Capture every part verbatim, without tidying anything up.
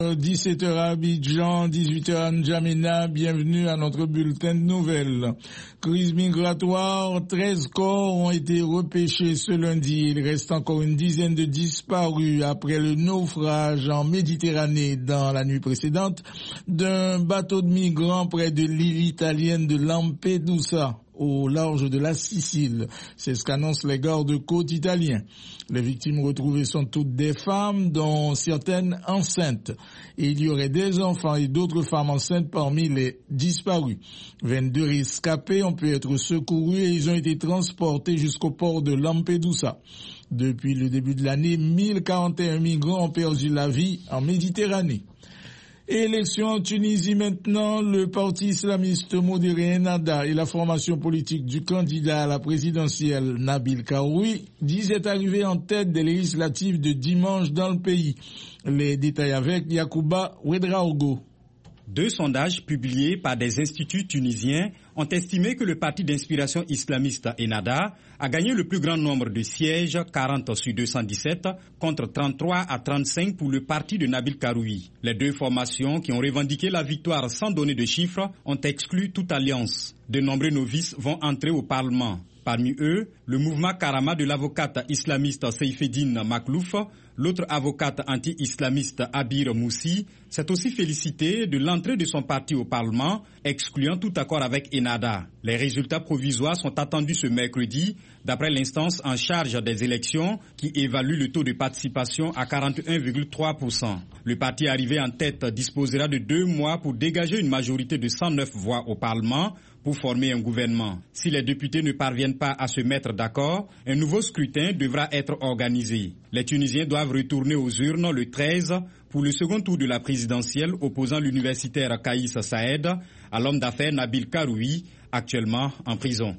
dix-sept heures à Abidjan, dix-huit heures à N'Djamena, bienvenue à notre bulletin de nouvelles. Crise migratoire, treize corps ont été repêchés ce lundi. Il reste encore une dizaine de disparus après le naufrage en Méditerranée dans la nuit précédente d'un bateau de migrants près de l'île italienne de Lampedusa, au large de la Sicile. C'est ce qu'annoncent les gardes-côtes italiens. Les victimes retrouvées sont toutes des femmes, dont certaines enceintes. Et il y aurait des enfants et d'autres femmes enceintes parmi les disparus. vingt-deux rescapés ont pu être secourus et ils ont été transportés jusqu'au port de Lampedusa. Depuis le début de l'année, mille quarante et un migrants ont perdu la vie en Méditerranée. Élection en Tunisie maintenant, le parti islamiste modéré Ennahda et la formation politique du candidat à la présidentielle Nabil Karoui disaient arriver en tête des législatives de dimanche dans le pays. Les détails avec Yacouba Ouedraogo. Deux sondages publiés par des instituts tunisiens ont estimé que le parti d'inspiration islamiste Ennahda a gagné le plus grand nombre de sièges, quarante sur deux cent dix-sept, contre trente-trois à trente-cinq pour le parti de Nabil Karoui. Les deux formations qui ont revendiqué la victoire sans donner de chiffres ont exclu toute alliance. De nombreux novices vont entrer au Parlement. Parmi eux, le mouvement Karama de l'avocate islamiste Seifeddine Maklouf, l'autre avocate anti-islamiste Abir Moussi, s'est aussi félicité de l'entrée de son parti au Parlement, excluant tout accord avec Ennahda. Les résultats provisoires sont attendus ce mercredi, d'après l'instance en charge des élections qui évalue le taux de participation à quarante et un virgule trois pour cent. Le parti arrivé en tête disposera de deux mois pour dégager une majorité de cent neuf voix au Parlement pour former un gouvernement. Si les députés ne parviennent pas à se mettre d'accord, un nouveau scrutin devra être organisé. Les Tunisiens doivent retourner aux urnes le treize pour le second tour de la présidentielle opposant l'universitaire Kaïs Saed à l'homme d'affaires Nabil Karoui, actuellement en prison.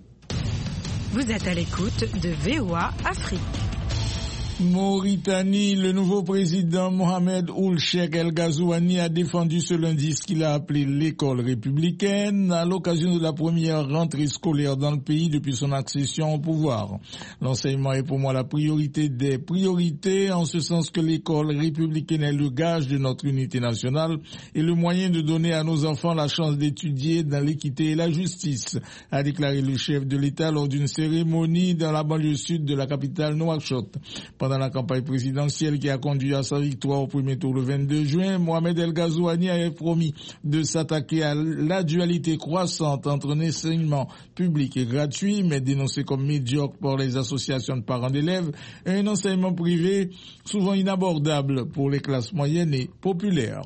Vous êtes à l'écoute de V O A Afrique. Mauritanie, le nouveau président Mohamed Ould Cheikh El Ghazouani a défendu ce lundi ce qu'il a appelé l'école républicaine à l'occasion de la première rentrée scolaire dans le pays depuis son accession au pouvoir. L'enseignement est pour moi la priorité des priorités, en ce sens que l'école républicaine est le gage de notre unité nationale et le moyen de donner à nos enfants la chance d'étudier dans l'équité et la justice, a déclaré le chef de l'État lors d'une cérémonie dans la banlieue sud de la capitale Nouakchott. Pendant la campagne présidentielle qui a conduit à sa victoire au premier tour le vingt-deux juin, Mohamed El Ghazouani avait promis de s'attaquer à la dualité croissante entre un enseignement public et gratuit, mais dénoncé comme médiocre par les associations de parents d'élèves, et un enseignement privé souvent inabordable pour les classes moyennes et populaires.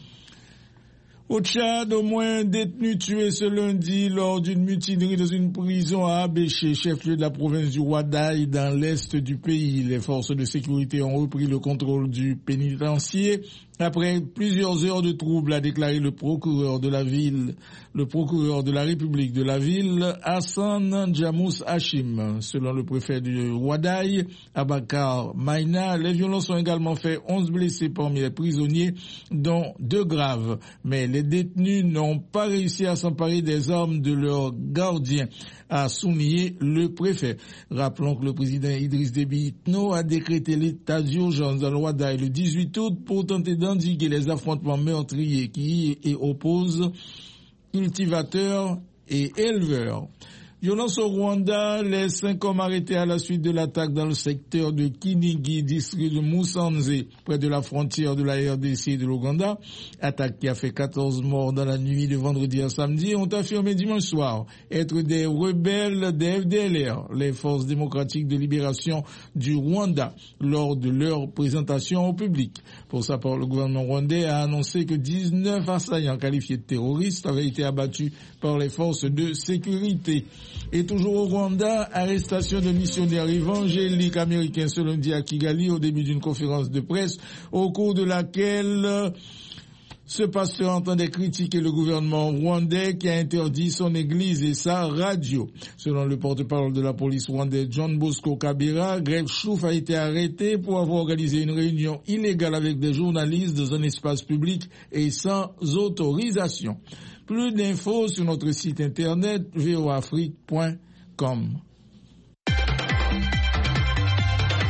Au Tchad, au moins un détenu tué ce lundi lors d'une mutinerie dans une prison à Abéché, chef-lieu de la province du Ouadaï, dans l'est du pays. Les forces de sécurité ont repris le contrôle du pénitencier après plusieurs heures de troubles, a déclaré le procureur de la ville, le procureur de la République de la ville, Hassan Djamous Hachim. Selon le préfet du Ouadaï, Abakar Maïna, les violences ont également fait onze blessés parmi les prisonniers, dont deux graves. Mais les détenus n'ont pas réussi à s'emparer des armes de leurs gardiens, a souligné le préfet. Rappelons que le président Idriss Déby Itno a décrété l'état d'urgence dans le Ouadaï le dix-huit août pour tenter d'endiguer les affrontements meurtriers qui y opposent cultivateurs et éleveurs. Violence au Rwanda, les cinq hommes arrêtés à la suite de l'attaque dans le secteur de Kinigi, district de Musanze, près de la frontière de la R D C et de l'Ouganda, attaque qui a fait quatorze morts dans la nuit de vendredi à samedi, ont affirmé dimanche soir être des rebelles des F D L R, les forces démocratiques de libération du Rwanda, lors de leur présentation au public. Pour sa part, le gouvernement rwandais a annoncé que dix-neuf assaillants qualifiés de terroristes avaient été abattus par les forces de sécurité. Et toujours au Rwanda, arrestation de missionnaires évangéliques américains ce lundi à Kigali au début d'une conférence de presse au cours de laquelle ce pasteur entendait critiquer le gouvernement rwandais qui a interdit son église et sa radio. Selon le porte-parole de la police rwandaise John Bosco Kabira, Greg Chouf a été arrêté pour avoir organisé une réunion illégale avec des journalistes dans un espace public et sans autorisation. Plus d'infos sur notre site internet v o afrique point com.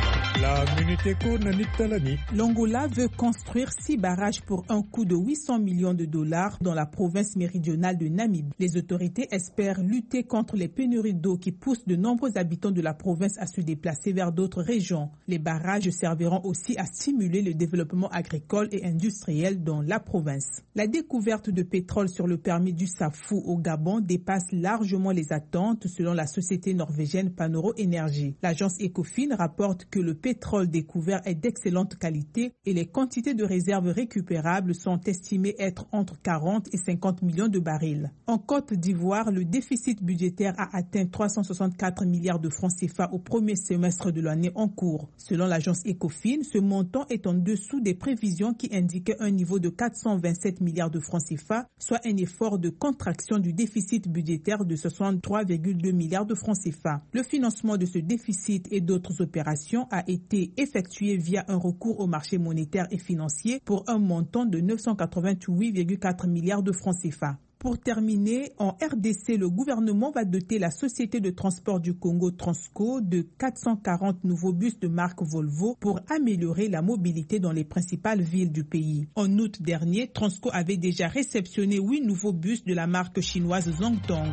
La Minute Éco, Nanit Talani. L'Angola veut construire six barrages pour un coût de huit cents millions de dollars dans la province méridionale de Namibie. Les autorités espèrent lutter contre les pénuries d'eau qui poussent de nombreux habitants de la province à se déplacer vers d'autres régions. Les barrages serviront aussi à stimuler le développement agricole et industriel dans la province. La découverte de pétrole sur le permis du Safou au Gabon dépasse largement les attentes selon la société norvégienne Panoro Energy. L'agence Ecofin rapporte que le pétrole découvert est d'excellente qualité et les quantités de réserves récupérables sont estimées être entre quarante et cinquante millions de barils. En Côte d'Ivoire, le déficit budgétaire a atteint trois cent soixante-quatre milliards de francs C F A au premier semestre de l'année en cours. Selon l'agence Ecofin, ce montant est en dessous des prévisions qui indiquaient un niveau de quatre cent vingt-sept milliards de francs C F A, soit un effort de contraction du déficit budgétaire de soixante-trois virgule deux milliards de francs C F A. Le financement de ce déficit et d'autres opérations a été effectué via un recours au marché monétaire et financier pour un montant de neuf cent quatre-vingt-huit virgule quatre milliards de francs C F A. Pour terminer, en R D C, le gouvernement va doter la société de transport du Congo Transco de quatre cent quarante nouveaux bus de marque Volvo pour améliorer la mobilité dans les principales villes du pays. En août dernier, Transco avait déjà réceptionné huit nouveaux bus de la marque chinoise Zongtong.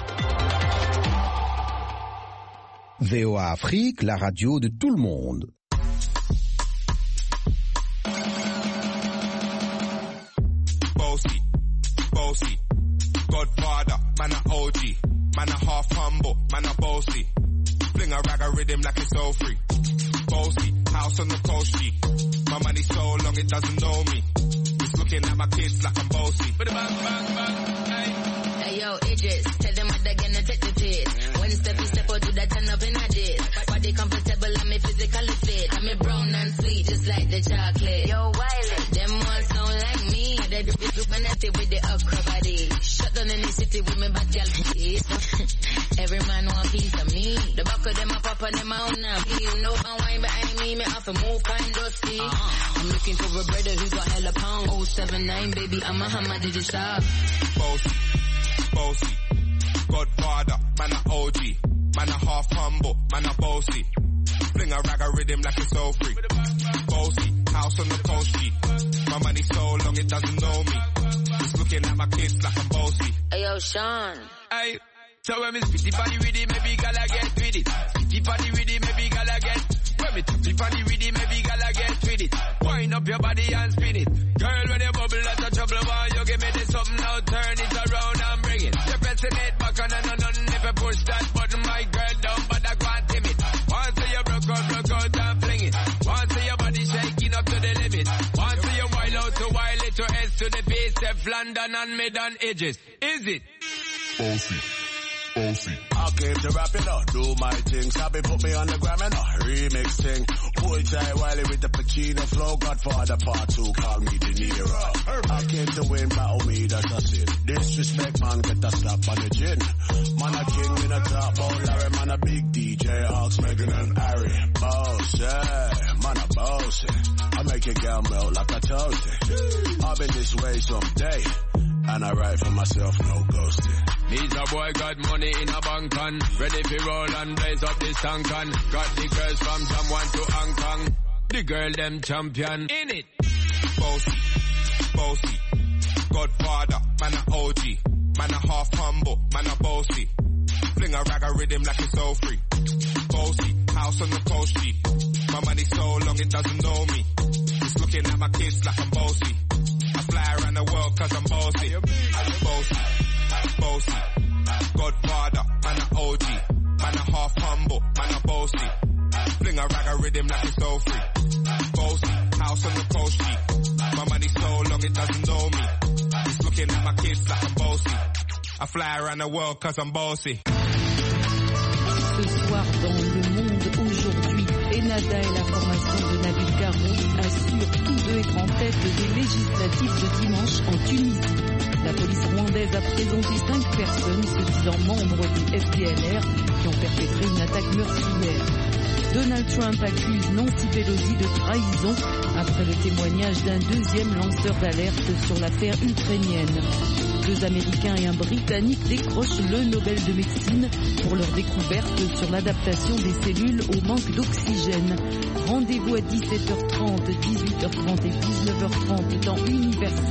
V O A Afrique, la radio de tout le monde. Bossy, bossy, Godfather, man a O G, man a half humble, man a bossy. Fling a rag a rhythm like it's all free. Bossy, house on the coast G. My money so long it doesn't know me. It's looking at my kids like I'm bossy. Bang, bang, bang, hey. Hey yo, Idris, tell them what they're gonna take the piss. When step you step out, do that turn up in a diss. Body comfortable, I'm a physically fit. I'm a brown and sweet, just like the chocolate. Yo, Wiley, them ones don't like me. They do it with the upper body. Shut down in the city with me bad girl. Every man want a piece of me. The back of them a pop and them a own now. You know my wine behind me, me have to move kind dusty. Uh-huh. I'm looking for a brother who got hella pound. oh seven nine, baby, I'm a hammer, did you stop? Bossy, bossy, Godfather, man a O G, man a half humble, man a bossy. Fling a rag a rhythm like it's all free. Bossy, house on the coast G. My money so long it doesn't know me. It's looking at my kids like I'm bossy. Hey yo, Sean. Hey, so when me spitty body with it, maybe gala get with it. Spitty body with it, maybe gala get. When me tappy body with it, maybe gala get with it. Wind up your body and spin it. Girl, when you bubble that's a trouble, why you give me this something now, turn it around and bring it. You're pressing it back on and on, on. If you push that button, my girl, down, but I can't timid. Once you broke out, broke out and fling it. Once your body shaking up to the limit. Once you wild out to wild it to S to the base, F London and mid on edges. Is it? Bossy. Bossy. I came to rap it up, do my thing. Sabi put me on the gram and a remix thing. Boy, Jai Wiley with the Pacino flow. Godfather part two, call me De Niro. I came to win, battle me, that's a sin. Disrespect, man, get a slap on the chin. Man a king in a top, oh Larry, man a big D J, Hawks, Megan and Harry. Boss, yeah, man a boss. I make your girl melt like a toasty. I've been this way someday. And I write for myself, no ghosting. Needs a boy got money in a bank and ready for roll and blaze up this tank and got the girls from someone to Hong Kong. The girl them champion in it. Bossy, bossy, Godfather, man a O G, man a half humble, man a bossy. Fling a rag a rhythm like it's all free. Bossy, house on the coast G. My money so long it doesn't know me. It's looking at my kids like I'm bossy. I fly around the world cause I'm bossy. Bossy, bossy, Godfather, man a O G, man a half humble, man a bossy. Fling a rag a rhythm like it's all free. Bossy, house on the coast G. My money so long it doesn't know me. It's looking at my kids like I'm bossy. I fly around the world cause I'm bossy. Ce soir dans Le Monde Aujourd'hui, Enada et la formation de Nabil Karoui assurent tous deux être en tête des législatives de dimanche en Tunisie. La police rwandaise a présenté cinq personnes se disant membres du F D L R qui ont perpétré une attaque meurtrière. Donald Trump accuse Nancy Pelosi de trahison après le témoignage d'un deuxième lanceur d'alerte sur l'affaire ukrainienne. Deux Américains et un Britannique décrochent le Nobel de médecine pour leur découverte sur l'adaptation des cellules au manque d'oxygène. Rendez-vous à dix-sept heures trente, dix-huit heures trente et dix-neuf heures trente dans Universel.